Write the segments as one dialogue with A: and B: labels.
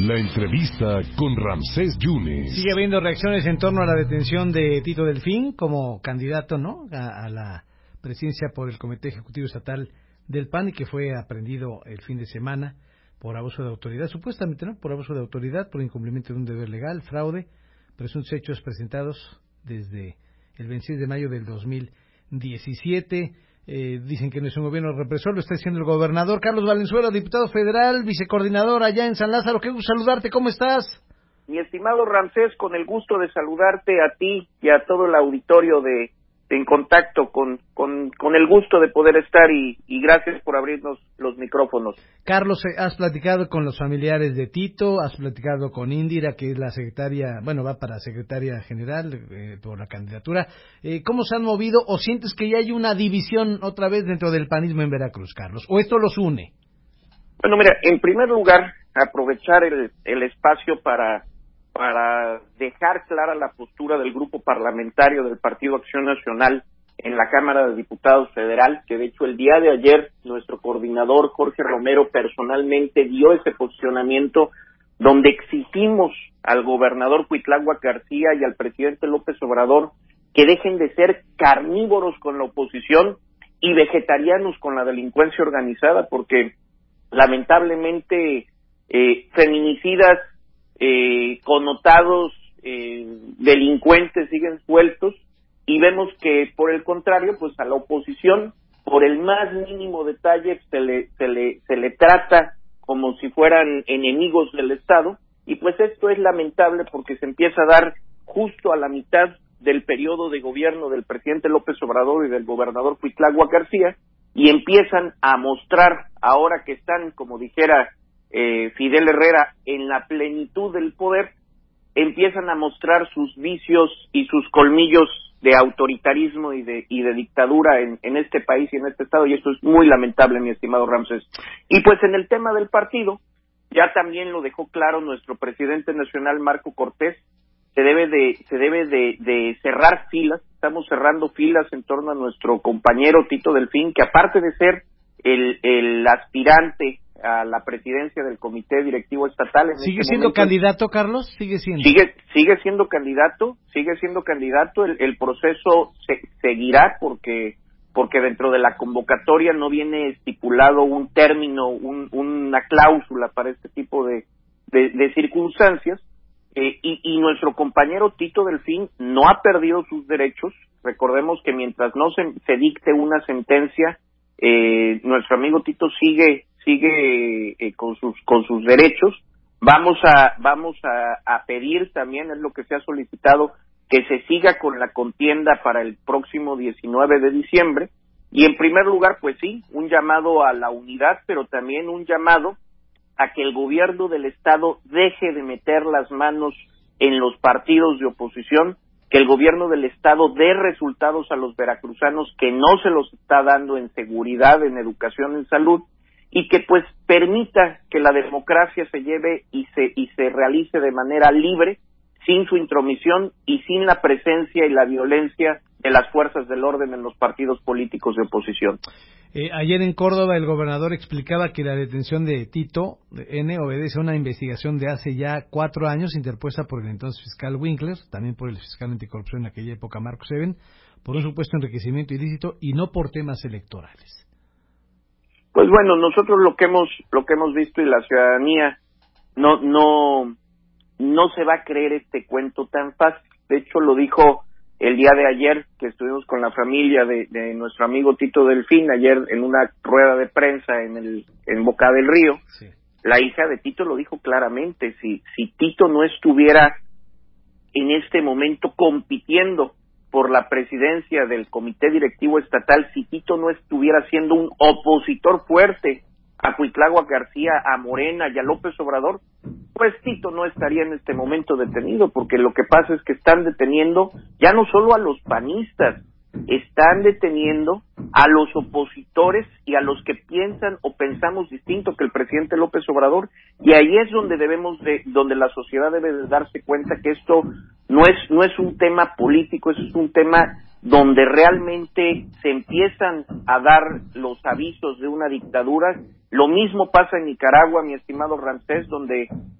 A: La entrevista con Ramsés Yunes.
B: Sigue habiendo reacciones en torno a la detención de Tito Delfín como candidato, ¿no?, a la presidencia por el Comité Ejecutivo Estatal del PAN, y que fue aprehendido el fin de semana por abuso de autoridad, supuestamente, ¿no?, por abuso de autoridad, por incumplimiento de un deber legal, fraude, presuntos hechos presentados desde el 26 de mayo del 2017. Dicen que no es un gobierno represor, lo está diciendo el gobernador Carlos Valenzuela, diputado federal, vicecoordinador allá en San Lázaro. Qué gusto saludarte, ¿cómo estás?
C: Mi estimado Ramsés, con el gusto de saludarte a ti y a todo el auditorio en contacto, con el gusto de poder estar y gracias por abrirnos los micrófonos.
B: Carlos, has platicado con los familiares de Tito, has platicado con Indira, que es la secretaria, bueno, va para secretaria general por la candidatura. ¿Cómo se han movido o sientes que ya hay una división otra vez dentro del panismo en Veracruz, Carlos? ¿O esto los une?
C: Bueno, mira, en primer lugar, aprovechar el espacio para dejar clara la postura del grupo parlamentario del Partido Acción Nacional en la Cámara de Diputados Federal, que de hecho el día de ayer nuestro coordinador Jorge Romero personalmente dio ese posicionamiento donde exigimos al gobernador Cuitláhuac García y al presidente López Obrador que dejen de ser carnívoros con la oposición y vegetarianos con la delincuencia organizada, porque lamentablemente feminicidas connotados delincuentes siguen sueltos, y vemos que por el contrario, pues a la oposición por el más mínimo detalle se le trata como si fueran enemigos del Estado, y pues esto es lamentable porque se empieza a dar justo a la mitad del periodo de gobierno del presidente López Obrador y del gobernador Cuitláhuac García, y empiezan a mostrar, ahora que están, como dijera Fidel Herrera, en la plenitud del poder, empiezan a mostrar sus vicios y sus colmillos de autoritarismo y de dictadura en este país y en este estado, y esto es muy lamentable, mi estimado Ramsés. Y pues en el tema del partido, ya también lo dejó claro nuestro presidente nacional Marco Cortés, se debe de cerrar filas. Estamos cerrando filas en torno a nuestro compañero Tito Delfín, que aparte de ser el aspirante a la presidencia del Comité Directivo Estatal.
B: ¿Sigue siendo candidato, Carlos? ¿Sigue siendo?
C: Sigue siendo candidato. El proceso seguirá porque dentro de la convocatoria no viene estipulado un término, una cláusula para este tipo de circunstancias. Y nuestro compañero Tito Delfín no ha perdido sus derechos. Recordemos que mientras no se dicte una sentencia, nuestro amigo Tito sigue con sus derechos. Vamos a pedir también, es lo que se ha solicitado, que se siga con la contienda para el próximo 19 de diciembre. Y en primer lugar, pues sí, un llamado a la unidad, pero también un llamado a que el gobierno del Estado deje de meter las manos en los partidos de oposición, que el gobierno del Estado dé resultados a los veracruzanos que no se los está dando en seguridad, en educación, en salud, y que pues permita que la democracia se lleve y se realice de manera libre, sin su intromisión y sin la presencia y la violencia de las fuerzas del orden en los partidos políticos de oposición.
B: Ayer en Córdoba el gobernador explicaba que la detención de Tito N. obedece a una investigación de hace ya 4 años interpuesta por el entonces fiscal Winkler, también por el fiscal anticorrupción en aquella época Marcos Eben, por un supuesto enriquecimiento ilícito y no por temas electorales.
C: Pues bueno, nosotros lo que hemos visto, y la ciudadanía no se va a creer este cuento tan fácil. De hecho, lo dijo el día de ayer, que estuvimos con la familia de nuestro amigo Tito Delfín, ayer en una rueda de prensa en Boca del Río. Sí. La hija de Tito lo dijo claramente: si Tito no estuviera en este momento compitiendo por la presidencia del Comité Directivo Estatal, si Tito no estuviera siendo un opositor fuerte a Cuitláhuac García, a Morena y a López Obrador, pues Tito no estaría en este momento detenido, porque lo que pasa es que están deteniendo ya no solo a los panistas, están deteniendo a los opositores y a los que piensan o pensamos distinto que el presidente López Obrador, y ahí es donde donde la sociedad debe de darse cuenta que esto no es un tema político, eso es un tema donde realmente se empiezan a dar los avisos de una dictadura. Lo mismo pasa en Nicaragua, mi estimado Ramsés, donde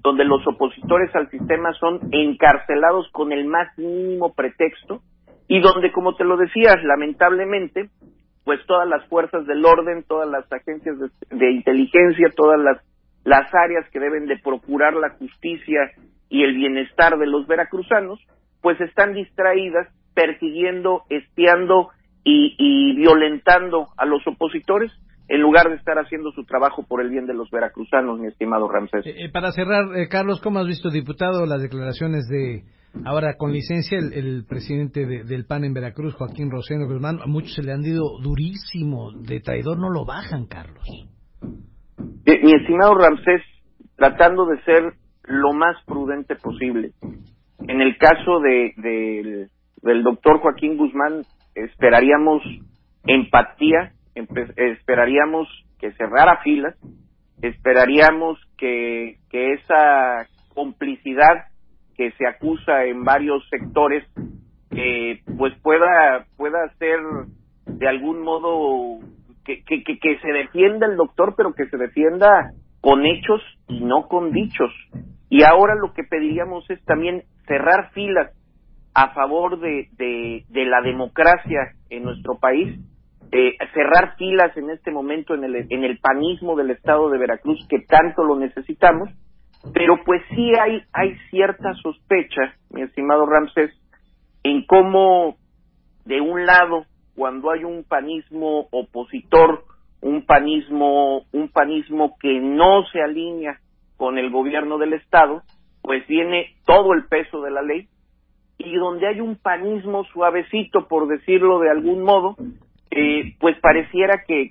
C: donde los opositores al sistema son encarcelados con el más mínimo pretexto, y donde, como te lo decías, lamentablemente, pues todas las fuerzas del orden, todas las agencias de inteligencia, todas las áreas que deben de procurar la justicia y el bienestar de los veracruzanos, pues están distraídas persiguiendo, espiando y violentando a los opositores, en lugar de estar haciendo su trabajo por el bien de los veracruzanos, mi estimado Ramsés.
B: Para cerrar, Carlos, ¿cómo has visto, diputado, las declaraciones de, ahora con licencia, el presidente del PAN en Veracruz, Joaquín Rosendo Guzmán? A muchos se le han ido durísimo, de traidor no lo bajan, Carlos.
C: Mi estimado Ramsés, tratando de ser lo más prudente posible. En el caso del doctor Joaquín Guzmán, esperaríamos empatía, esperaríamos que cerrara filas, esperaríamos que esa complicidad que se acusa en varios sectores, pues pueda ser de algún modo que se defienda el doctor, pero que se defienda con hechos y no con dichos. Y ahora lo que pediríamos es también cerrar filas a favor de la democracia en nuestro país, cerrar filas en este momento en el panismo del estado de Veracruz, que tanto lo necesitamos, pero pues sí hay cierta sospecha, mi estimado Ramsés, en cómo de un lado, cuando hay un panismo opositor, un panismo que no se alinea con el gobierno del estado, pues viene todo el peso de la ley, y donde hay un panismo suavecito, por decirlo de algún modo, pues pareciera que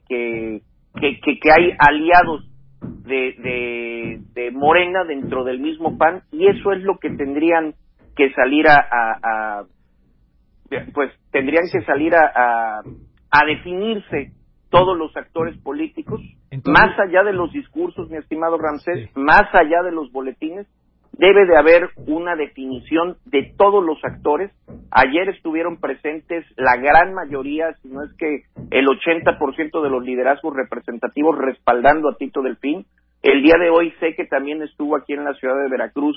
C: hay aliados de Morena dentro del mismo PAN, y eso es lo que tendrían que salir a definirse todos los actores políticos. Entonces, más allá de los discursos, mi estimado Ramsés, sí, más allá de los boletines, debe de haber una definición de todos los actores. Ayer estuvieron presentes la gran mayoría, si no es que el 80% de los liderazgos representativos respaldando a Tito Delfín. El día de hoy sé que también estuvo aquí en la ciudad de Veracruz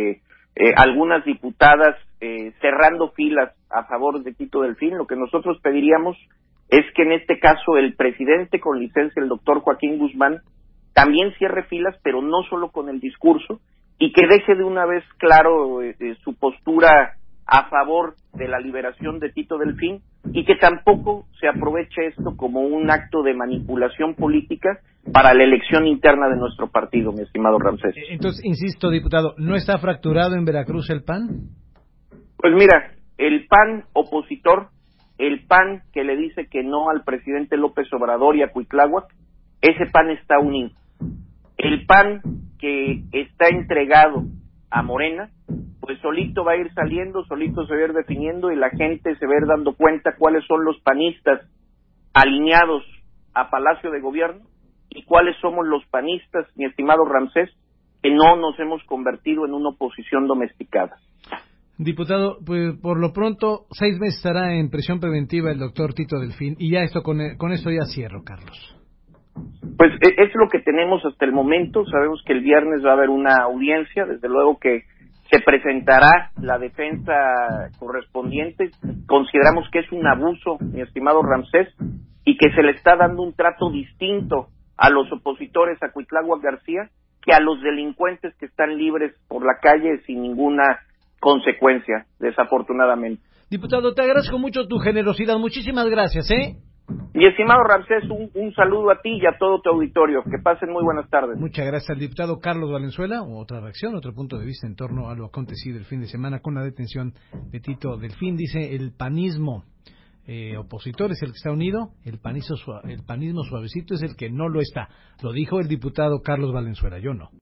C: algunas diputadas cerrando filas a favor de Tito Delfín. Lo que nosotros pediríamos es que en este caso el presidente con licencia, el doctor Joaquín Guzmán, también cierre filas, pero no solo con el discurso, y que deje de una vez claro su postura a favor de la liberación de Tito Delfín, y que tampoco se aproveche esto como un acto de manipulación política para la elección interna de nuestro partido, mi estimado Ramsés.
B: Entonces, insisto, diputado, ¿no está fracturado en Veracruz el PAN?
C: Pues mira, el PAN opositor, el PAN que le dice que no al presidente López Obrador y a Cuitláhuac, ese PAN está unido. El PAN que está entregado a Morena, pues solito va a ir saliendo, solito se va a ir definiendo, y la gente se va a ir dando cuenta cuáles son los panistas alineados a Palacio de Gobierno y cuáles somos los panistas, mi estimado Ramsés, que no nos hemos convertido en una oposición domesticada.
B: Diputado, pues por lo pronto 6 meses estará en prisión preventiva el doctor Tito Delfín, y ya esto con esto ya cierro, Carlos.
C: Pues es lo que tenemos hasta el momento. Sabemos que el viernes va a haber una audiencia, desde luego que se presentará la defensa correspondiente. Consideramos que es un abuso, mi estimado Ramsés, y que se le está dando un trato distinto a los opositores a Cuitláhuac García que a los delincuentes que están libres por la calle sin ninguna consecuencia, desafortunadamente.
B: Diputado, te agradezco mucho tu generosidad. Muchísimas gracias,
C: Mi estimado Ramsés, un saludo a ti y a todo tu auditorio. Que pasen muy buenas tardes.
B: Muchas gracias al diputado Carlos Valenzuela. Otra reacción, otro punto de vista en torno a lo acontecido el fin de semana con la detención de Tito Delfín. Dice, el panismo opositor es el que está unido, el panismo suavecito es el que no lo está. Lo dijo el diputado Carlos Valenzuela, yo no.